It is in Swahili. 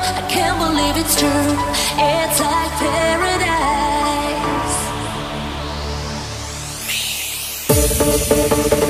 I can't believe it's true. It's like paradise.